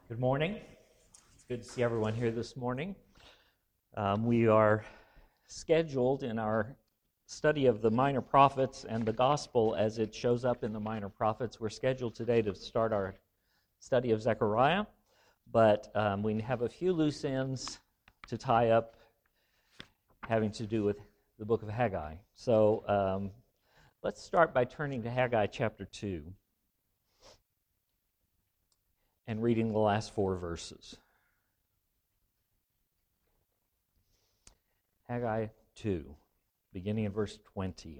Good morning. It's good to see everyone here this morning. We are scheduled in our study of the Minor Prophets and the Gospel as it shows up in the Minor Prophets. We're scheduled today to start our study of Zechariah, but we have a few loose ends to tie up having to do with the book of Haggai. So let's start by turning to Haggai chapter 2. And reading the last 4 verses. Haggai 2, beginning in verse 20.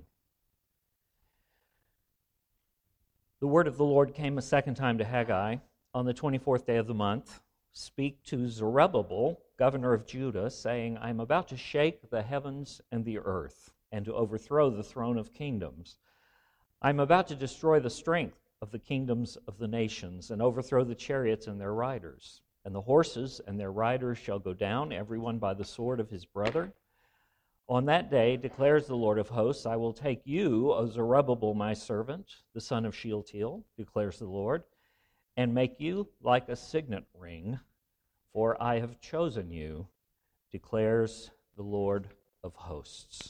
The word of the Lord came a second time to Haggai on the 24th day of the month. Speak to Zerubbabel, governor of Judah, saying, I am about to shake the heavens and the earth, and to overthrow the throne of kingdoms. I am about to destroy the strength of the kingdoms of the nations, and overthrow the chariots and their riders. And the horses and their riders shall go down, everyone by the sword of his brother. On that day, declares the Lord of hosts, I will take you, O Zerubbabel, my servant, the son of Shealtiel, declares the Lord, and make you like a signet ring, for I have chosen you, declares the Lord of hosts.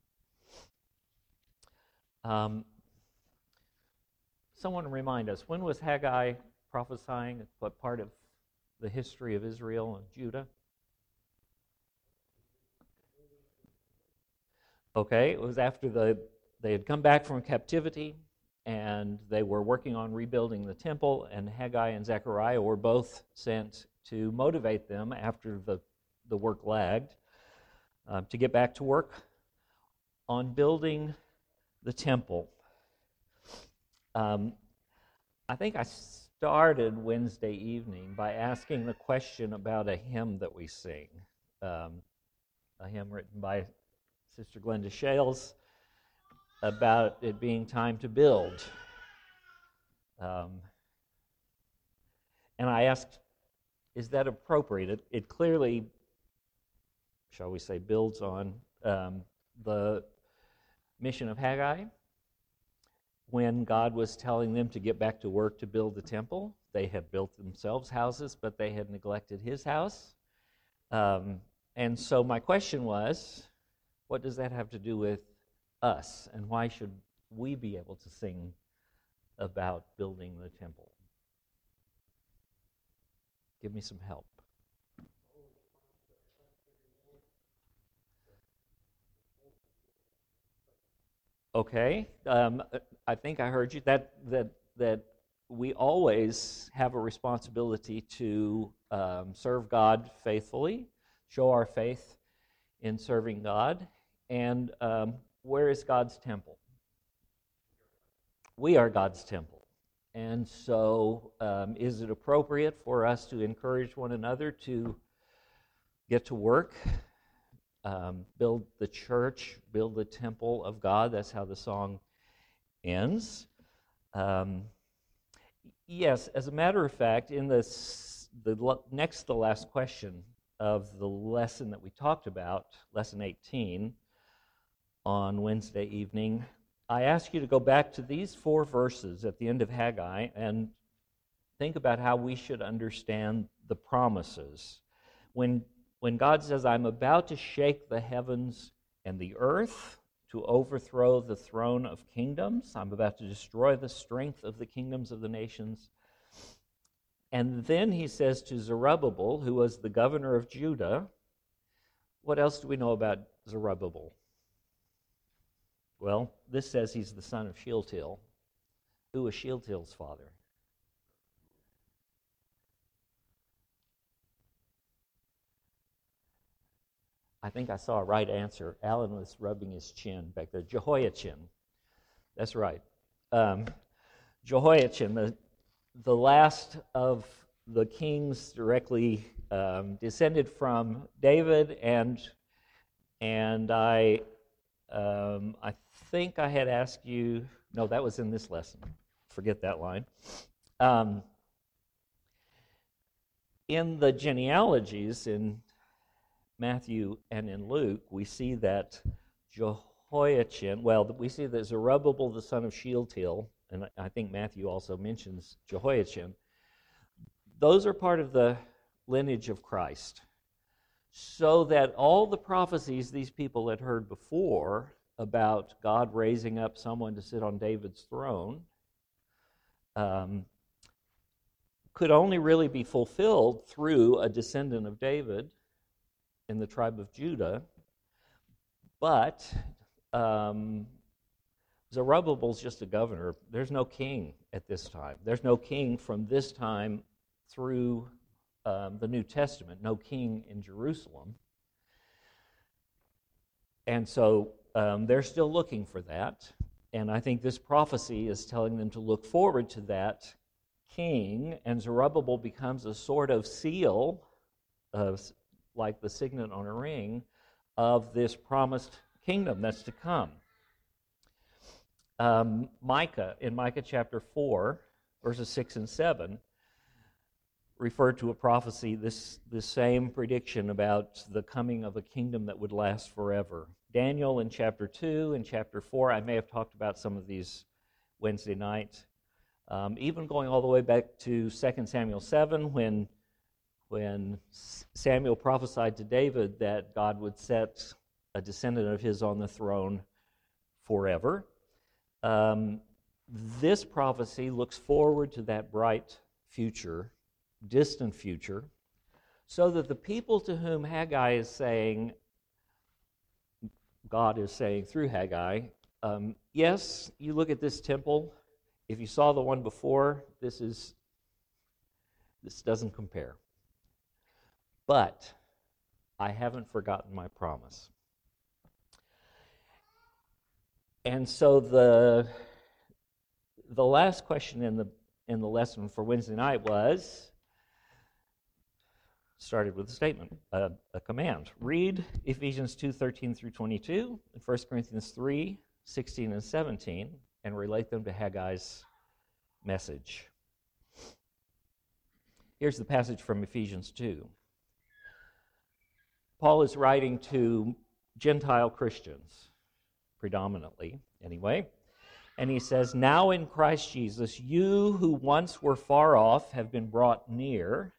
Someone remind us, when was Haggai prophesying? What part of the history of Israel and Judah? Okay, it was after they had come back from captivity and they were working on rebuilding the temple, and Haggai and Zechariah were both sent to motivate them after the work lagged to get back to work on building the temple. I think I started Wednesday evening by asking the question about a hymn that we sing, a hymn written by Sister Glenda Shales about it being time to build. And I asked, is that appropriate? It clearly, shall we say, builds on the mission of Haggai. When God was telling them to get back to work to build the temple, they had built themselves houses, but they had neglected his house. And so my question was, what does that have to do with us? And why should we be able to sing about building the temple? Give me some help. Okay, I think I heard you that we always have a responsibility to serve God faithfully, show our faith in serving God. And where is God's temple? We are God's temple. And so is it appropriate for us to encourage one another to get to work, build the church, build the temple of God? That's how the song ends. Yes, as a matter of fact, in the next to last question of the lesson that we talked about, lesson 18, on Wednesday evening, I ask you to go back to these 4 verses at the end of Haggai and think about how we should understand the promises. When God says, I'm about to shake the heavens and the earth to overthrow the throne of kingdoms, I'm about to destroy the strength of the kingdoms of the nations. And then he says to Zerubbabel, who was the governor of Judah, what else do we know about Zerubbabel? Well, this says he's the son of Shealtiel. Who was Shealtiel's father? I think I saw a right answer. Alan was rubbing his chin back there. Jehoiachin. That's right. Jehoiachin, the last of the kings directly descended from David, and I think I had asked you. No, that was in this lesson. Forget that line. In the genealogies in Matthew and in Luke, we see that Jehoiachin, we see that Zerubbabel, the son of Shealtiel, and I think Matthew also mentions Jehoiachin, those are part of the lineage of Christ. So that all the prophecies these people had heard before about God raising up someone to sit on David's throne could only really be fulfilled through a descendant of David in the tribe of Judah. But Zerubbabel's just a governor. There's no king at this time. There's no king from this time through the New Testament, no king in Jerusalem. And so they're still looking for that. And I think this prophecy is telling them to look forward to that king, and Zerubbabel becomes a sort of seal, like the signet on a ring, of this promised kingdom that's to come. Micah, in Micah chapter 4, verses 6 and 7, referred to a prophecy, this same prediction about the coming of a kingdom that would last forever. Daniel in chapter 2 and chapter 4, I may have talked about some of these Wednesday night. Even going all the way back to 2 Samuel 7, when Samuel prophesied to David that God would set a descendant of his on the throne forever. This prophecy looks forward to that bright future, distant future, so that the people to whom Haggai is saying, God is saying through Haggai, yes, you look at this temple. If you saw the one before, this doesn't compare. But I haven't forgotten my promise. And so the last question in the lesson for Wednesday night started with a statement, a command. Read Ephesians 2:13 through 22, and 1 Corinthians 3:16 and 17, and relate them to Haggai's message. Here's the passage from Ephesians 2. Paul is writing to Gentile Christians, predominantly anyway, and he says, "Now in Christ Jesus, you who once were far off have been brought near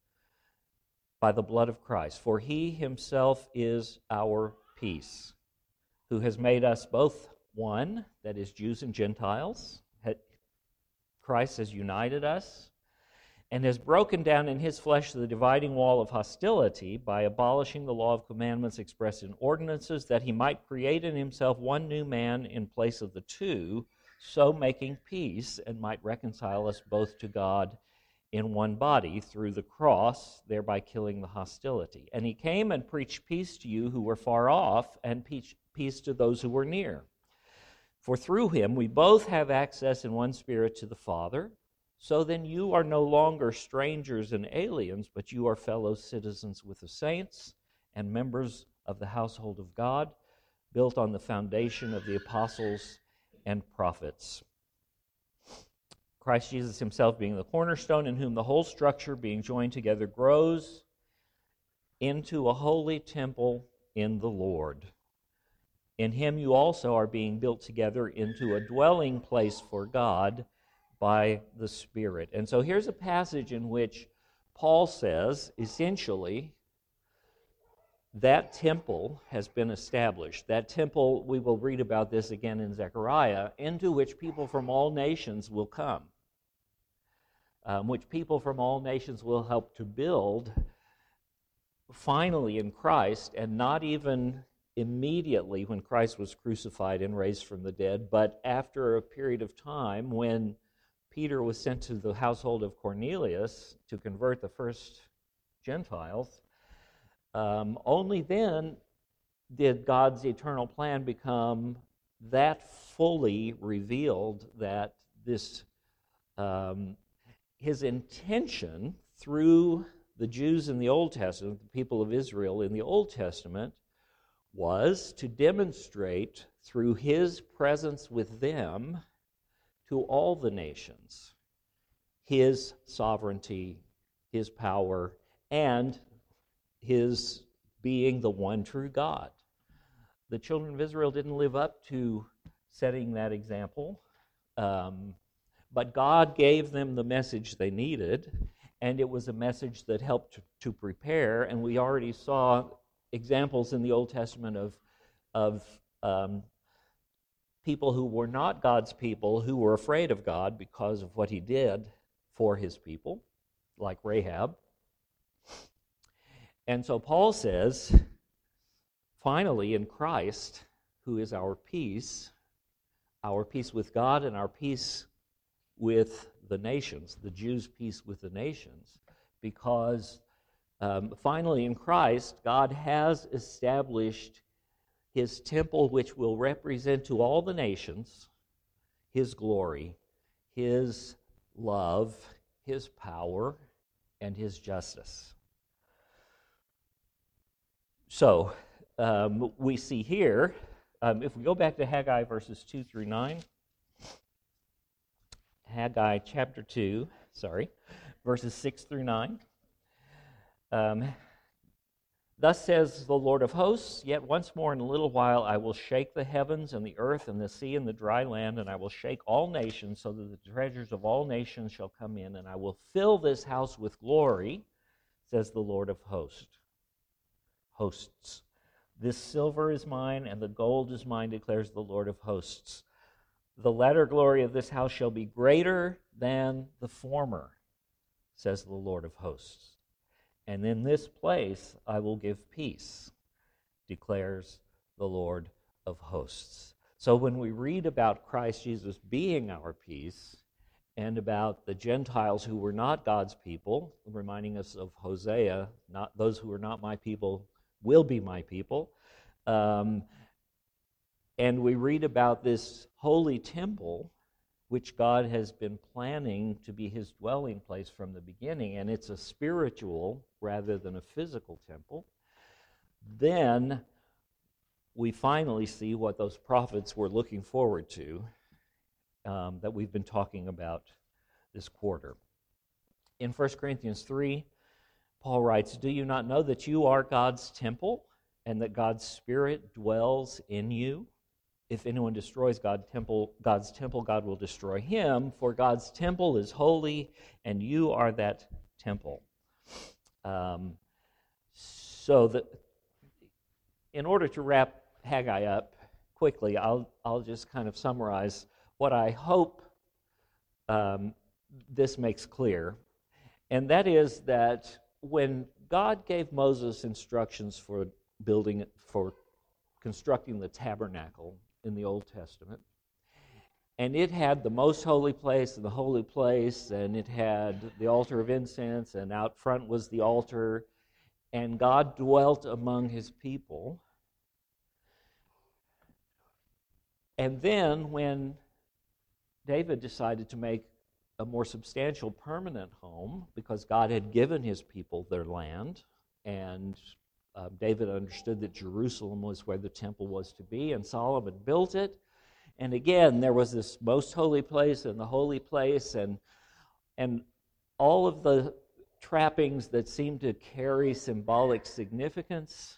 by the blood of Christ, for he himself is our peace, who has made us both one, that is, Jews and Gentiles. Christ has united us and has broken down in his flesh the dividing wall of hostility by abolishing the law of commandments expressed in ordinances, that he might create in himself one new man in place of the two, so making peace, and might reconcile us both to God in one body through the cross, thereby killing the hostility. And he came and preached peace to you who were far off, and peace to those who were near. For through him we both have access in one Spirit to the Father. So then you are no longer strangers and aliens, but you are fellow citizens with the saints and members of the household of God, built on the foundation of the apostles and prophets. Christ Jesus himself being the cornerstone, in whom the whole structure being joined together grows into a holy temple in the Lord. In him you also are being built together into a dwelling place for God by the Spirit." And so here's a passage in which Paul says, essentially, that temple has been established. That temple, we will read about this again in Zechariah, into which people from all nations will come, which people from all nations will help to build finally in Christ, and not even immediately when Christ was crucified and raised from the dead, but after a period of time when Peter was sent to the household of Cornelius to convert the first Gentiles. Only then did God's eternal plan become that fully revealed that this his intention through the Jews in the Old Testament, the people of Israel in the Old Testament, was to demonstrate through his presence with them to all the nations his sovereignty, his power, and his being the one true God. The children of Israel didn't live up to setting that example, but God gave them the message they needed, and it was a message that helped to prepare. And we already saw examples in the Old Testament of people who were not God's people, who were afraid of God because of what he did for his people, like Rahab. And so Paul says, finally, in Christ, who is our peace with God and our peace with the nations, the Jews' peace with the nations, because finally in Christ, God has established his temple, which will represent to all the nations his glory, his love, his power, and his justice. So, we see here, if we go back to Haggai verses 2 through 9, Haggai chapter 2, verses 6 through 9. Thus says the Lord of hosts, yet once more in a little while I will shake the heavens and the earth and the sea and the dry land, and I will shake all nations so that the treasures of all nations shall come in, and I will fill this house with glory, says the Lord of hosts. This silver is mine and the gold is mine, declares the Lord of hosts. The latter glory of this house shall be greater than the former, says the Lord of hosts. And in this place I will give peace, declares the Lord of hosts. So when we read about Christ Jesus being our peace, and about the Gentiles who were not God's people, reminding us of Hosea, not those who are not my people will be my people, and we read about this holy temple which God has been planning to be his dwelling place from the beginning, and it's a spiritual rather than a physical temple, then we finally see what those prophets were looking forward to that we've been talking about this quarter. In 1 Corinthians 3, Paul writes, "Do you not know that you are God's temple, and that God's Spirit dwells in you? If anyone destroys God's temple, God will destroy him, for God's temple is holy, and you are that temple." In order to wrap Haggai up quickly, I'll just kind of summarize what I hope this makes clear, and that is that when God gave Moses instructions for constructing the tabernacle in the Old Testament, and it had the most holy place and the holy place, and it had the altar of incense, and out front was the altar, and God dwelt among his people. And then when David decided to make a more substantial permanent home, because God had given his people their land, and David understood that Jerusalem was where the temple was to be, and Solomon built it. And again, there was this most holy place and the holy place, and all of the trappings that seemed to carry symbolic significance.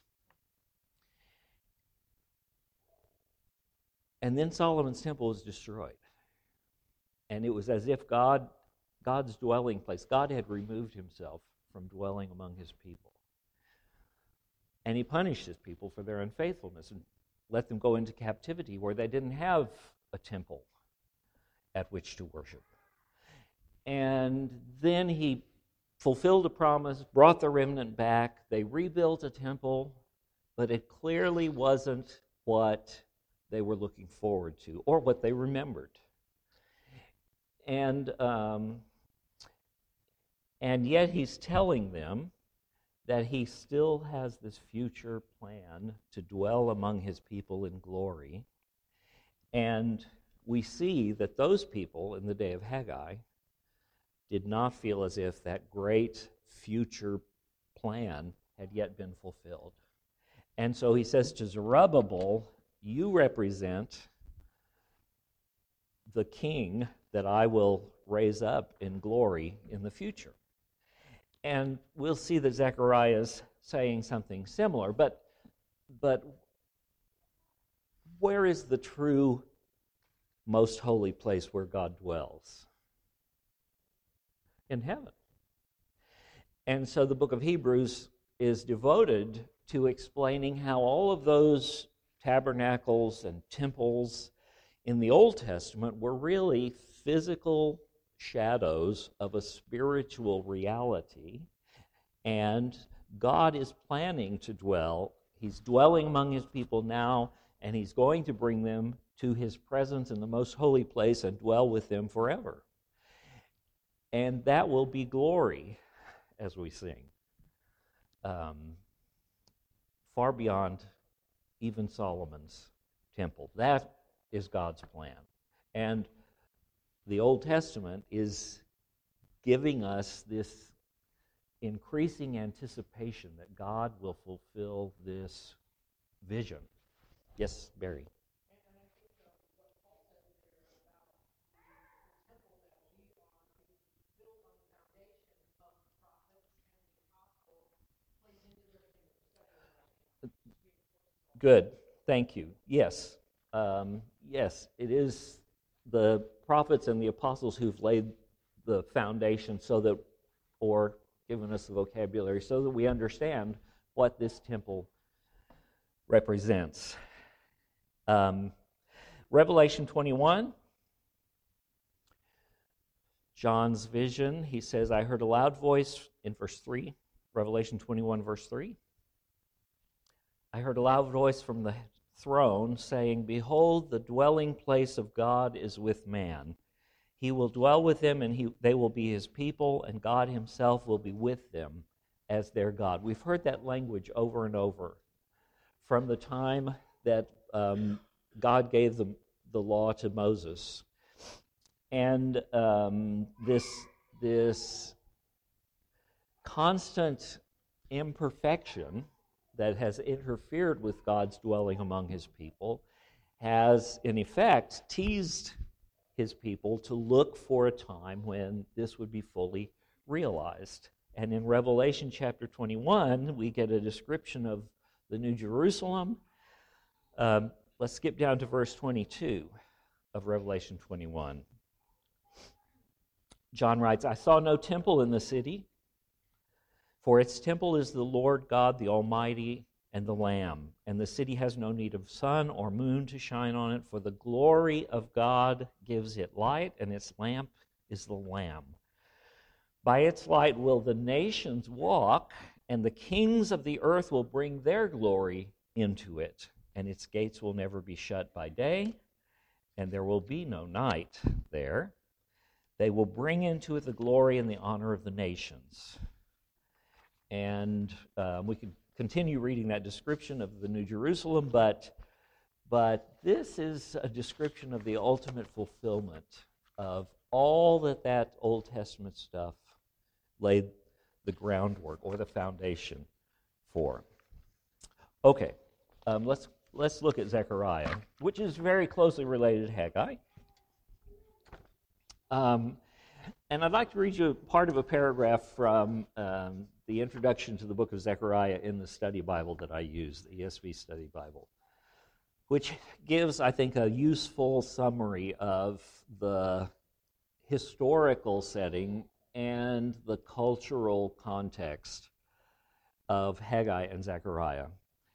And then Solomon's temple was destroyed. And it was as if God's dwelling place, God had removed himself from dwelling among his people. And he punished his people for their unfaithfulness and let them go into captivity where they didn't have a temple at which to worship. And then he fulfilled a promise, brought the remnant back. They rebuilt a temple, but it clearly wasn't what they were looking forward to or what they remembered. And yet he's telling them that he still has this future plan to dwell among his people in glory. And we see that those people in the day of Haggai did not feel as if that great future plan had yet been fulfilled. And so he says to Zerubbabel, you represent the king that I will raise up in glory in the future. And we'll see that Zechariah is saying something similar. But where is the true most holy place where God dwells? In heaven. And so the book of Hebrews is devoted to explaining how all of those tabernacles and temples in the Old Testament were really physical shadows of a spiritual reality, and God is planning to dwell. He's dwelling among his people now, and he's going to bring them to his presence in the most holy place and dwell with them forever. And that will be glory, as we sing, far beyond even Solomon's temple. That is God's plan. And the Old Testament is giving us this increasing anticipation that God will fulfill this vision. Yes, Barry. Good. Thank you. Yes. Yes, it is the prophets and the apostles who've laid the foundation so that, or given us the vocabulary so that we understand what this temple represents. Revelation 21, John's vision, he says, I heard a loud voice in verse 3, Revelation 21, verse 3. I heard a loud voice from the throne saying, Behold, the dwelling place of God is with man. He will dwell with them, and they will be his people, and God himself will be with them as their God. We've heard that language over and over from the time that God gave the law to Moses. And this constant imperfection that has interfered with God's dwelling among his people has, in effect, teased his people to look for a time when this would be fully realized. And in Revelation chapter 21, we get a description of the New Jerusalem. Let's skip down to verse 22 of Revelation 21. John writes, I saw no temple in the city, for its temple is the Lord God, the Almighty, and the Lamb. And the city has no need of sun or moon to shine on it, for the glory of God gives it light, and its lamp is the Lamb. By its light will the nations walk, and the kings of the earth will bring their glory into it. And its gates will never be shut by day, and there will be no night there. They will bring into it the glory and the honor of the nations. And we could continue reading that description of the New Jerusalem, but this is a description of the ultimate fulfillment of all that Old Testament stuff laid the groundwork or the foundation for. Okay, let's look at Zechariah, which is very closely related to Haggai. And I'd like to read you part of a paragraph from the introduction to the book of Zechariah in the study Bible that I use, the ESV Study Bible, which gives, I think, a useful summary of the historical setting and the cultural context of Haggai and Zechariah.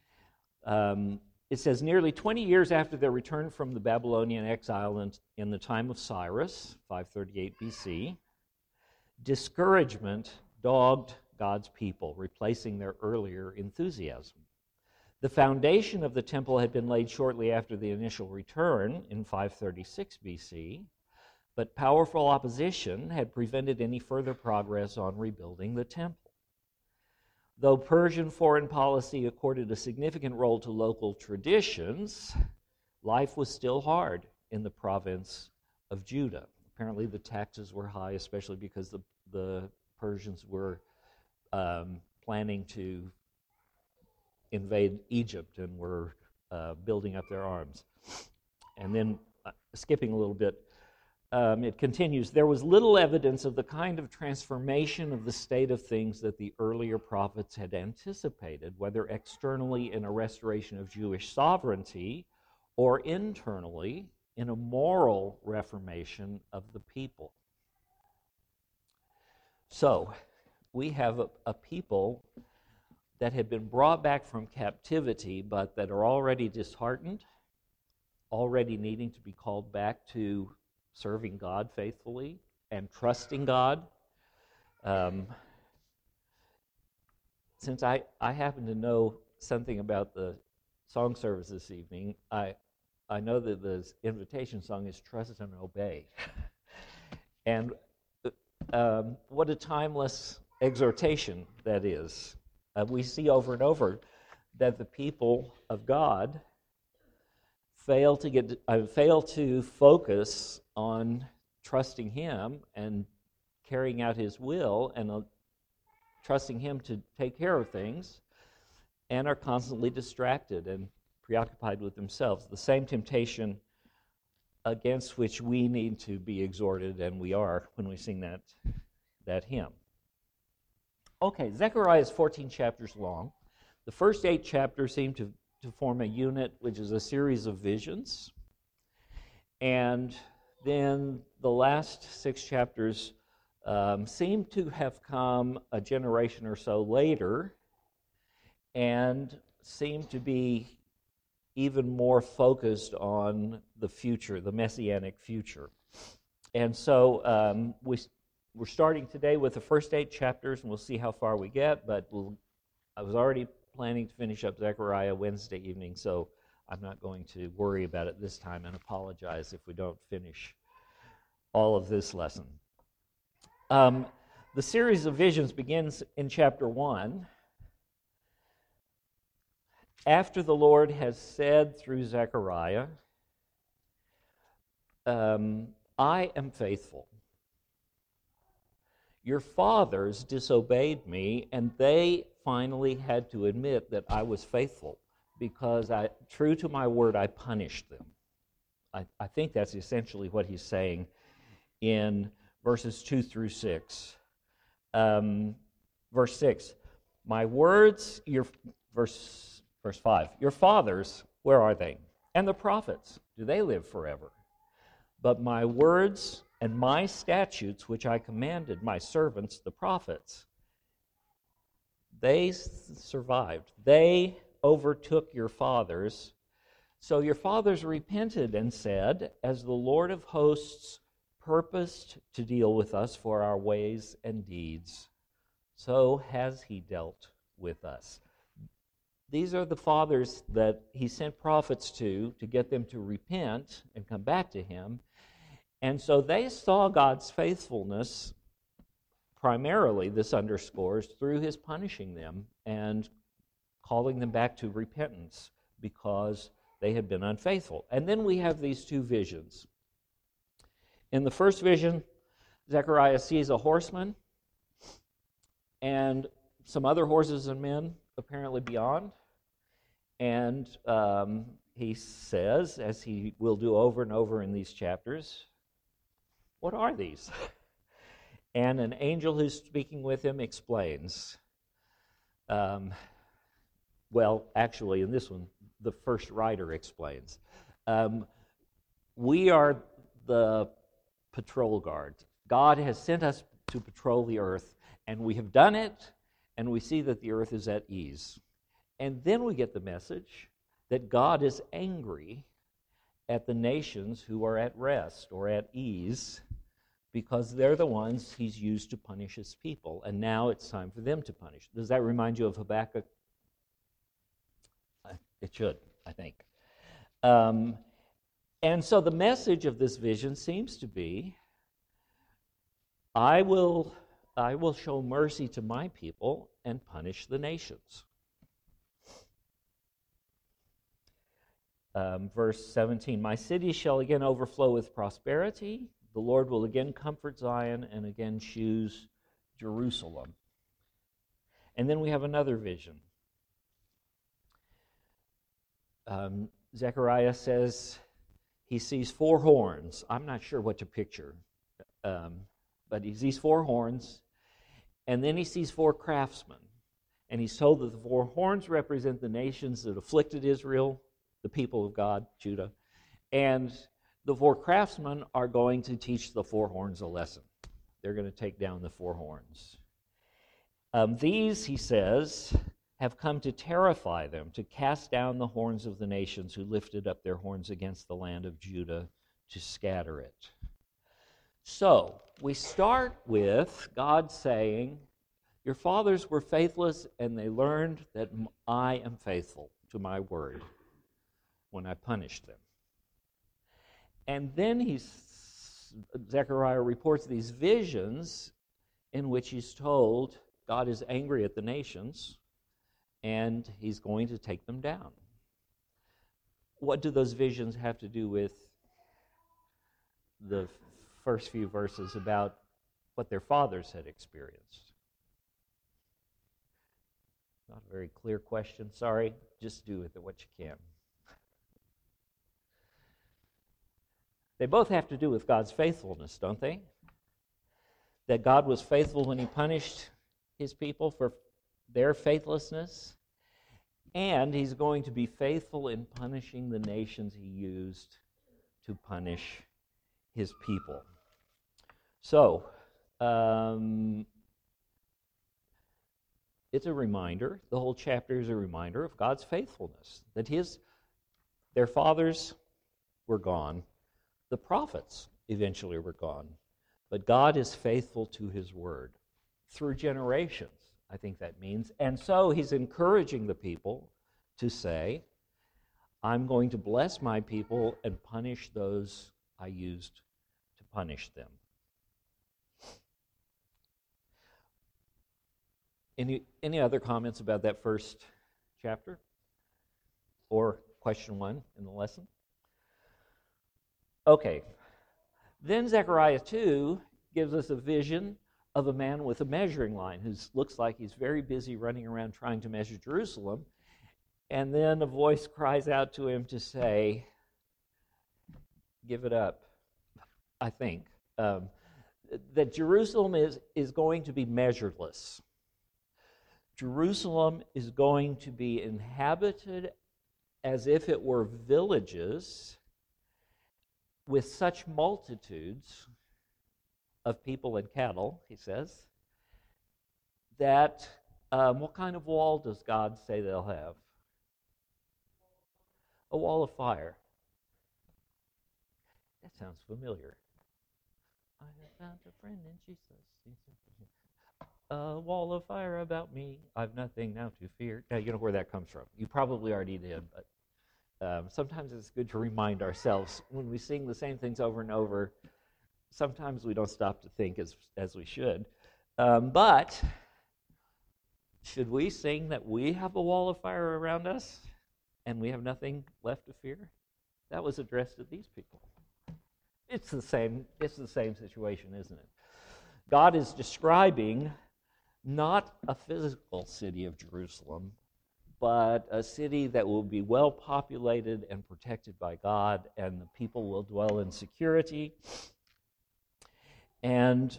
It says, nearly 20 years after their return from the Babylonian exile in the time of Cyrus, 538 BC, discouragement dogged God's people, replacing their earlier enthusiasm. The foundation of the temple had been laid shortly after the initial return in 536 BC, but powerful opposition had prevented any further progress on rebuilding the temple. Though Persian foreign policy accorded a significant role to local traditions, life was still hard in the province of Judah. Apparently the taxes were high, especially because the Persians were planning to invade Egypt and were building up their arms. And then, skipping a little bit, it continues, there was little evidence of the kind of transformation of the state of things that the earlier prophets had anticipated, whether externally in a restoration of Jewish sovereignty or internally in a moral reformation of the people. So, we have a people that have been brought back from captivity, but that are already disheartened, already needing to be called back to serving God faithfully and trusting God. Since I happen to know something about the song service this evening, I know that the invitation song is Trust and Obey. And what a timeless exhortation that is. We see over and over that the people of God fail to focus on trusting Him and carrying out His will and trusting Him to take care of things, and are constantly distracted and preoccupied with themselves. The same temptation against which we need to be exhorted, and we are when we sing that hymn. Okay, Zechariah is 14 chapters long. The first 8 chapters seem to form a unit, which is a series of visions. And then the last 6 chapters seem to have come a generation or so later and seem to be even more focused on the future, the messianic future. And so we're starting today with the first 8 chapters, and we'll see how far we get, but I was already planning to finish up Zechariah Wednesday evening, so I'm not going to worry about it this time and apologize if we don't finish all of this lesson. The series of visions begins in chapter 1. After the Lord has said through Zechariah, I am faithful. Your fathers disobeyed me, and they finally had to admit that I was faithful because true to my word, I punished them. I think that's essentially what he's saying in verses 2 through 6. Verse 6, my words, verse 5, your fathers, where are they? And the prophets, do they live forever? But my words and my statutes, which I commanded my servants, the prophets, they survived. They overtook your fathers. So your fathers repented and said, as the Lord of hosts purposed to deal with us for our ways and deeds, so has he dealt with us. These are the fathers that he sent prophets to get them to repent and come back to him. And so they saw God's faithfulness, primarily, this underscores, through his punishing them and calling them back to repentance because they had been unfaithful. And then we have these 2 visions. In the first vision, Zechariah sees a horseman and some other horses and men apparently beyond. And he says, as he will do over and over in these chapters, what are these? And an angel who's speaking with him explains. Well, actually, in this one, the first writer explains. We are the patrol guards. God has sent us to patrol the earth, and we have done it, and we see that the earth is at ease. And then we get the message that God is angry at the nations who are at rest or at ease because they're the ones he's used to punish his people, and now it's time for them to punish. Does that remind you of Habakkuk? It should, I think. And so the message of this vision seems to be, I will show mercy to my people and punish the nations. Verse 17, my city shall again overflow with prosperity. The Lord will again comfort Zion and again choose Jerusalem. And then we have another vision. Zechariah says he sees 4 horns. I'm not sure what to picture, but he sees 4 horns, and then he sees 4 craftsmen. And he's told that the 4 horns represent the nations that afflicted Israel, the people of God, Judah, and the 4 craftsmen are going to teach the 4 horns a lesson. They're going to take down the 4 horns. These, he says, have come to terrify them, to cast down the horns of the nations who lifted up their horns against the land of Judah to scatter it. So, we start with God saying, your fathers were faithless, and they learned that I am faithful to my word when I punished them. And then Zechariah reports these visions in which he's told God is angry at the nations, and he's going to take them down. What do those visions have to do with the first few verses about what their fathers had experienced? Not a very clear question, sorry. Just do with it what you can. They both have to do with God's faithfulness, don't they? That God was faithful when he punished his people for their faithlessness, and he's going to be faithful in punishing the nations he used to punish his people. So, it's a reminder, the whole chapter is a reminder of God's faithfulness, that their fathers were gone, the prophets eventually were gone, but God is faithful to his word through generations, I think that means. And so he's encouraging the people to say, I'm going to bless my people and punish those I used to punish them. Any other comments about that first chapter? Or question 1 in the lesson? Okay. Then Zechariah 2 gives us a vision of a man with a measuring line who looks like he's very busy running around trying to measure Jerusalem. And then a voice cries out to him to say, give it up, I think. That Jerusalem is going to be measureless. Jerusalem is going to be inhabited as if it were villages with such multitudes of people and cattle, he says, that what kind of wall does God say they'll have? A wall of fire. That sounds familiar. I have found a friend in Jesus. A wall of fire about me. I've nothing now to fear. Now, you know where that comes from. You probably already did, but sometimes it's good to remind ourselves when we sing the same things over and over. Sometimes we don't stop to think as we should. But should we sing that we have a wall of fire around us and we have nothing left to fear? That was addressed to these people. It's the same situation, isn't it? God is describing not a physical city of Jerusalem, but a city that will be well populated and protected by God, and the people will dwell in security. And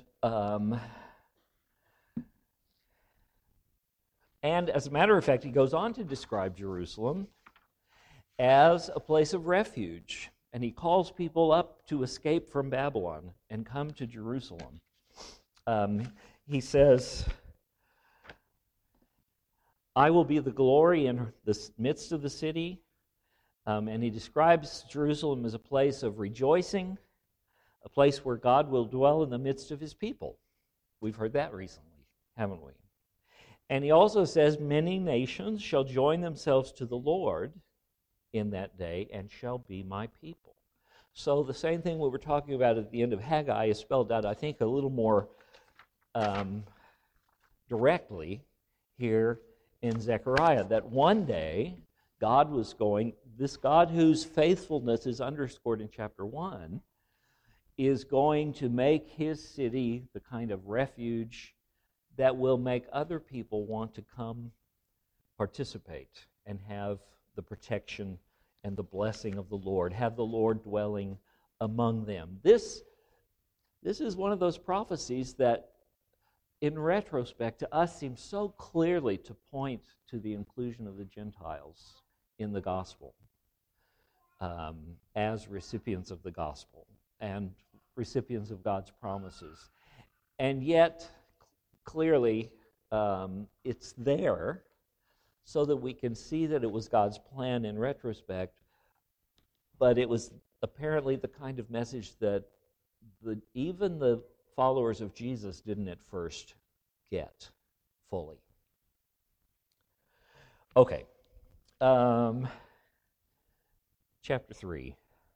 as a matter of fact, he goes on to describe Jerusalem as a place of refuge, and he calls people up to escape from Babylon and come to Jerusalem. He says, I will be the glory in the midst of the city. And he describes Jerusalem as a place of rejoicing, a place where God will dwell in the midst of his people. We've heard that recently, haven't we? And he also says, many nations shall join themselves to the Lord in that day and shall be my people. So the same thing we were talking about at the end of Haggai is spelled out, I think, a little more directly here in Zechariah, that one day God was going, this God whose faithfulness is underscored in chapter 1, is going to make his city the kind of refuge that will make other people want to come participate and have the protection and the blessing of the Lord, have the Lord dwelling among them. This is one of those prophecies that, in retrospect, to us seems so clearly to point to the inclusion of the Gentiles in the gospel as recipients of the gospel and recipients of God's promises. And yet, clearly, it's there so that we can see that it was God's plan in retrospect, but it was apparently the kind of message that even the followers of Jesus didn't at first get fully. Okay. Chapter 3.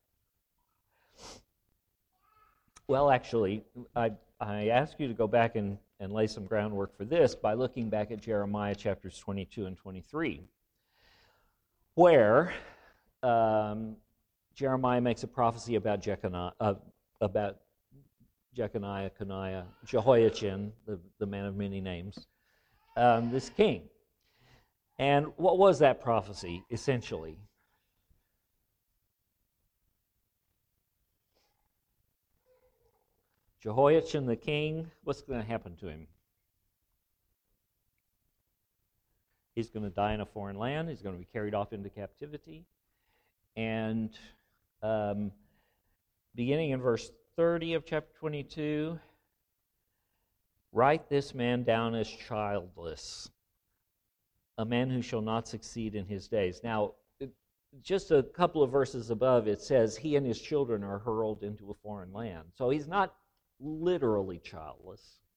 Well, actually, I ask you to go back and lay some groundwork for this by looking back at Jeremiah chapters 22 and 23, where Jeremiah makes a prophecy about Jehoiachin, the man of many names, this king. And what was that prophecy, essentially? Jehoiachin the king, what's going to happen to him? He's going to die in a foreign land. He's going to be carried off into captivity. And beginning in verse 30 of chapter 22, write this man down as childless, a man who shall not succeed in his days. Now, just a couple of verses above, it says he and his children are hurled into a foreign land. So he's not literally childless.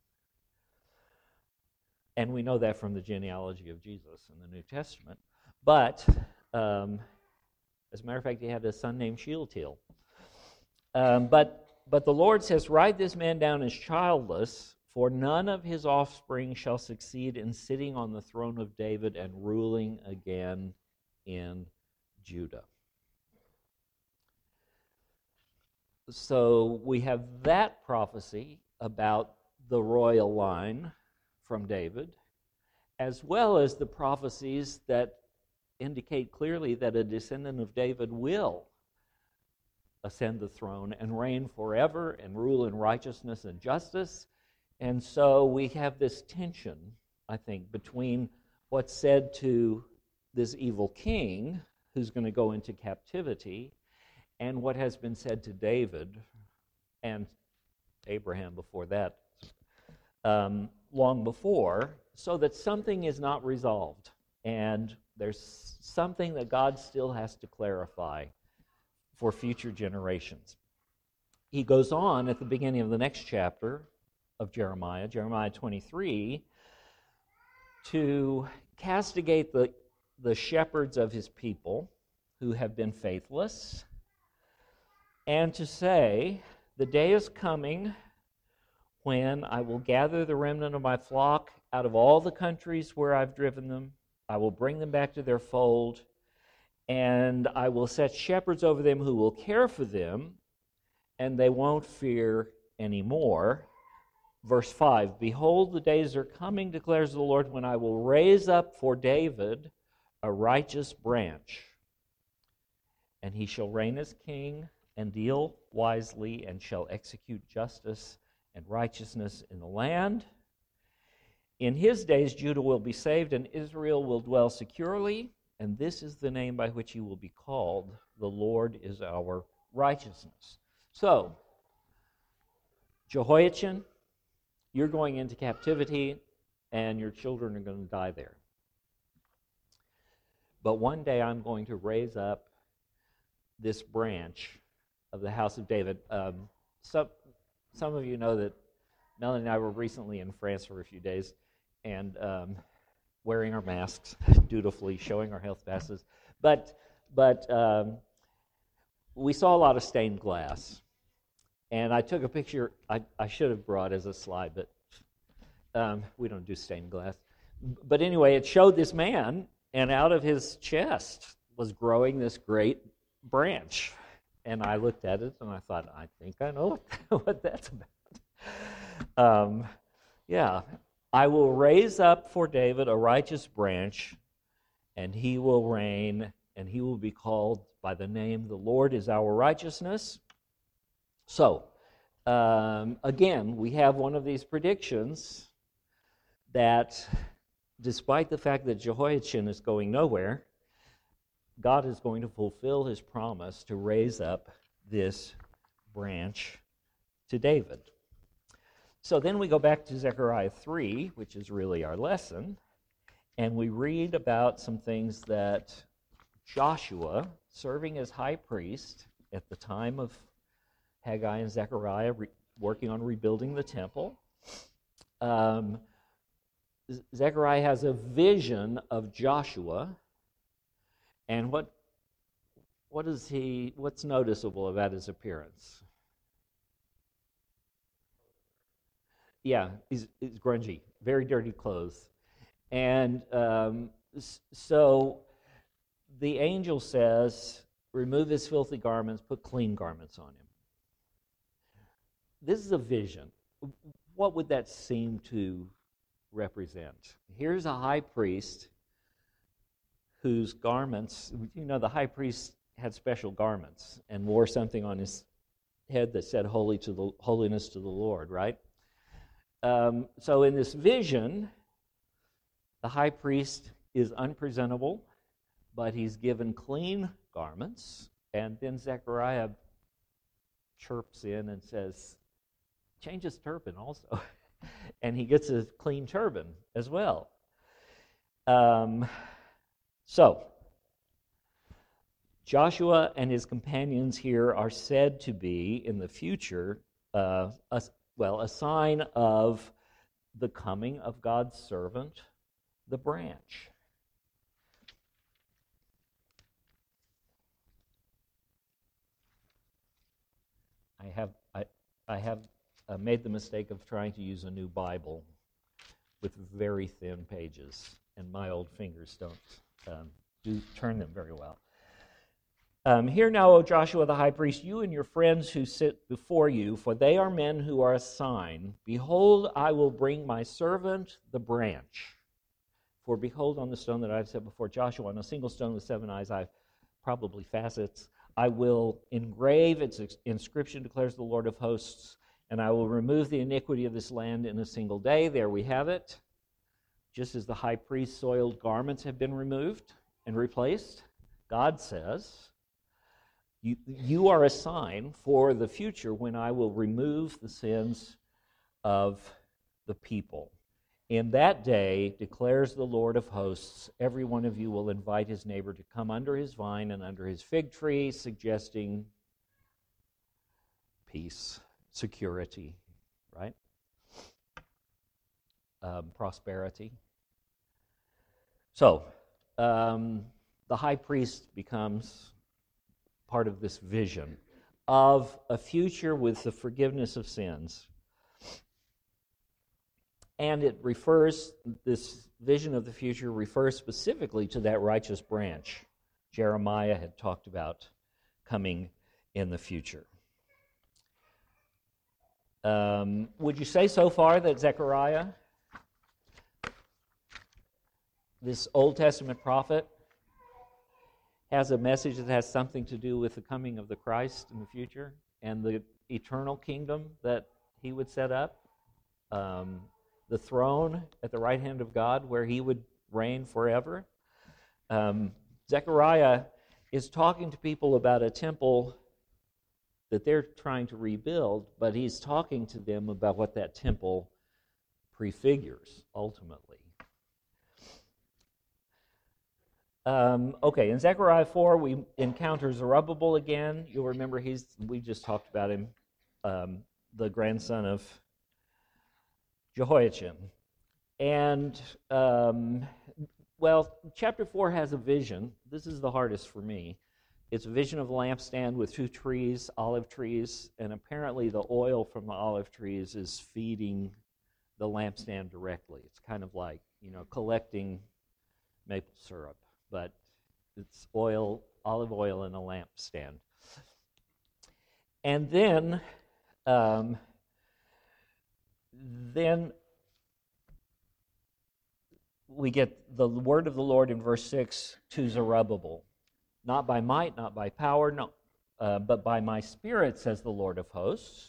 And we know that from the genealogy of Jesus in the New Testament. But, as a matter of fact, he had a son named Shealtiel. But the Lord says, write this man down as childless, for none of his offspring shall succeed in sitting on the throne of David and ruling again in Judah. So we have that prophecy about the royal line from David, as well as the prophecies that indicate clearly that a descendant of David will ascend the throne and reign forever and rule in righteousness and justice. And so we have this tension, I think, between what's said to this evil king who's going to go into captivity and what has been said to David and Abraham before that, long before, so that something is not resolved. And there's something that God still has to clarify for future generations. He goes on at the beginning of the next chapter of Jeremiah, Jeremiah 23, to castigate the shepherds of his people who have been faithless, and to say, the day is coming when I will gather the remnant of my flock out of all the countries where I've driven them. I will bring them back to their fold, and I will set shepherds over them who will care for them, and they won't fear anymore. Verse 5, behold, the days are coming, declares the Lord, when I will raise up for David a righteous branch, and he shall reign as king and deal wisely and shall execute justice and righteousness in the land. In his days Judah will be saved and Israel will dwell securely, and this is the name by which he will be called. The Lord is our righteousness. So, Jehoiachin, you're going into captivity and your children are going to die there. But one day I'm going to raise up this branch of the house of David. Some of you know that Melanie and I were recently in France for a few days and wearing our masks, dutifully showing our health passes. But we saw a lot of stained glass. And I took a picture I should have brought as a slide, but we don't do stained glass. But anyway, it showed this man, and out of his chest was growing this great branch. And I looked at it and I thought, I think I know what that's about. Yeah, I will raise up for David a righteous branch, and he will reign, and he will be called by the name, the Lord is our righteousness. So, again, we have one of these predictions that despite the fact that Jehoiachin is going nowhere, God is going to fulfill his promise to raise up this branch to David. So then we go back to Zechariah 3, which is really our lesson, and we read about some things that Joshua, serving as high priest at the time of Haggai and Zechariah, working on rebuilding the temple, Zechariah has a vision of Joshua, and what's noticeable about his appearance? Yeah, he's grungy, very dirty clothes. And so the angel says, remove his filthy garments, put clean garments on him. This is a vision. What would that seem to represent? Here's a high priest whose garments, the high priest had special garments and wore something on his head that said holiness to the Lord, right? So in this vision, the high priest is unpresentable, but he's given clean garments, and then Zechariah chirps in and says, change his turban also. And he gets a clean turban as well. So, Joshua and his companions here are said to be, in the future, a sign of the coming of God's servant, the branch. I have made the mistake of trying to use a new Bible with very thin pages, and my old fingers don't turn them very well. Hear now, O Joshua the high priest, you and your friends who sit before you, for they are men who are a sign. Behold, I will bring my servant the branch. For behold, on the stone that I have set before Joshua, on a single stone with 7 eyes, probably facets, I will engrave its inscription, declares the Lord of hosts, and I will remove the iniquity of this land in a single day. There we have it. Just as the high priest's soiled garments have been removed and replaced, God says, you are a sign for the future when I will remove the sins of the people. In that day, declares the Lord of hosts, every one of you will invite his neighbor to come under his vine and under his fig tree, suggesting peace, security, right? Prosperity. So, the high priest becomes part of this vision of a future with the forgiveness of sins. And this vision of the future refers specifically to that righteous branch Jeremiah had talked about coming in the future. Would you say so far that Zechariah, this Old Testament prophet, has a message that has something to do with the coming of the Christ in the future and the eternal kingdom that he would set up? The throne at the right hand of God where he would reign forever. Zechariah is talking to people about a temple that they're trying to rebuild, but he's talking to them about what that temple prefigures ultimately. In Zechariah 4, we encounter Zerubbabel again. You'll remember we just talked about him, the grandson of Jehoiachin. And, chapter 4 has a vision. This is the hardest for me. It's a vision of a lampstand with 2 trees, olive trees, and apparently the oil from the olive trees is feeding the lampstand directly. It's kind of like, collecting maple syrup, but it's olive oil in a lampstand. And then we get the word of the Lord in verse 6 to Zerubbabel. Not by might, not by power, but by my Spirit, says the Lord of hosts.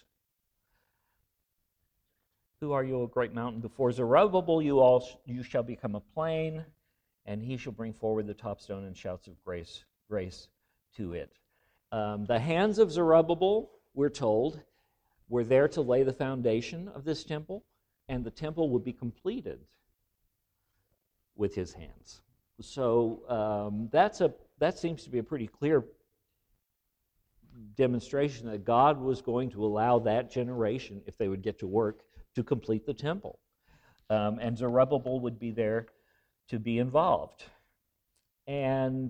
Who are you, a great mountain? Before Zerubbabel you shall become a plain, and he shall bring forward the top stone and shouts of grace to it. The hands of Zerubbabel, we're told, were there to lay the foundation of this temple, and the temple would be completed with his hands. So that seems to be a pretty clear demonstration that God was going to allow that generation, if they would get to work, to complete the temple. And Zerubbabel would be there to be involved. And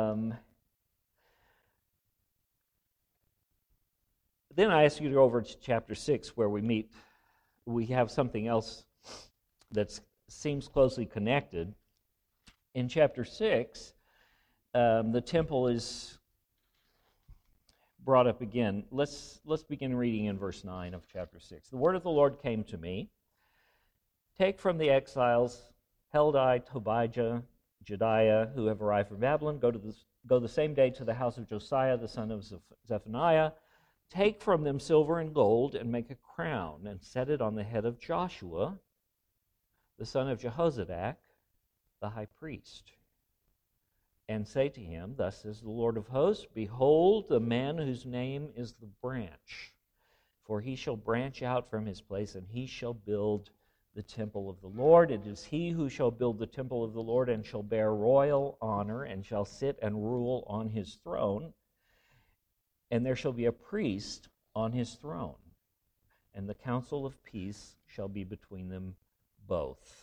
then I ask you to go over to chapter 6, where we have something else that seems closely connected. In chapter 6, the temple is brought up again. Let's begin reading in verse 9 of chapter 6. The word of the Lord came to me. Take from the exiles Heldai, Tobijah, Jedaiah, who have arrived from Babylon. Go the same day to the house of Josiah, the son of Zephaniah. Take from them silver and gold, and make a crown, and set it on the head of Joshua, the son of Jehozadak, the high priest. And say to him, Thus says the Lord of hosts, Behold, the man whose name is the branch. For he shall branch out from his place, and he shall build the temple of the Lord. It is he who shall build the temple of the Lord, and shall bear royal honor, and shall sit and rule on his throne. And there shall be a priest on his throne, and the counsel of peace shall be between them both.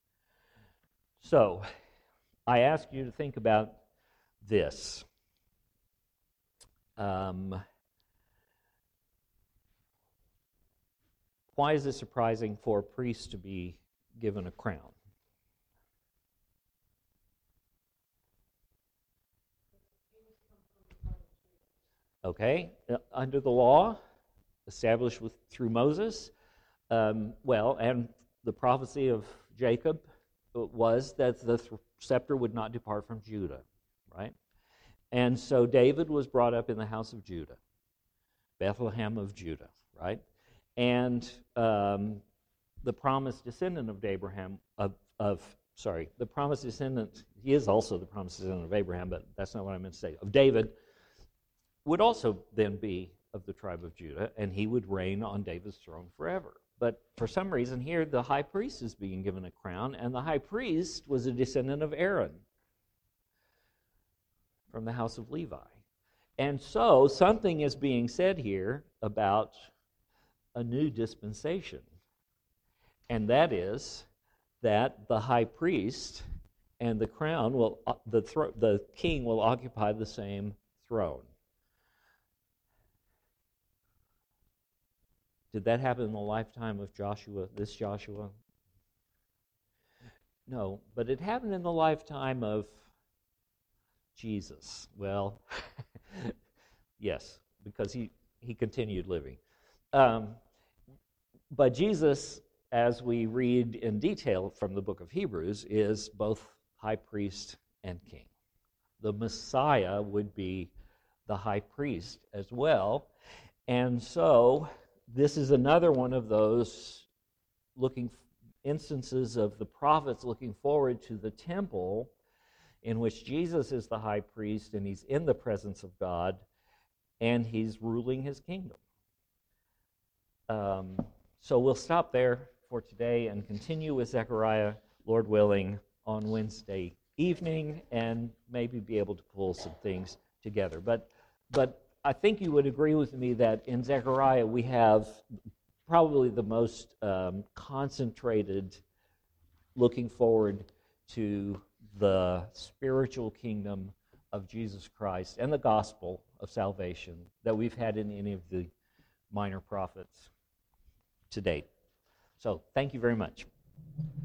So, I ask you to think about this. Why is it surprising for a priest to be given a crown? Okay, under the law established through Moses, and the prophecy of Jacob was that the scepter would not depart from Judah, right? And so David was brought up in the house of Judah, Bethlehem of Judah, right? And the promised descendant of Abraham, the promised descendant, he is also the promised descendant of Abraham, but that's not what I meant to say, of David, would also then be of the tribe of Judah, and he would reign on David's throne forever. But for some reason here, the high priest is being given a crown, and the high priest was a descendant of Aaron from the house of Levi. And so something is being said here about a new dispensation, and that is that the high priest and the crown the king will occupy the same throne. Did that happen in the lifetime of Joshua, this Joshua? No, but it happened in the lifetime of Jesus. Well, yes, because he continued living. But Jesus, as we read in detail from the book of Hebrews, is both high priest and king. The Messiah would be the high priest as well. And so this is another one of those instances of the prophets looking forward to the temple in which Jesus is the high priest and he's in the presence of God and he's ruling his kingdom. So we'll stop there for today and continue with Zechariah, Lord willing, on Wednesday evening and maybe be able to pull some things together. But I think you would agree with me that in Zechariah we have probably the most concentrated looking forward to the spiritual kingdom of Jesus Christ and the gospel of salvation that we've had in any of the minor prophets to date. So thank you very much.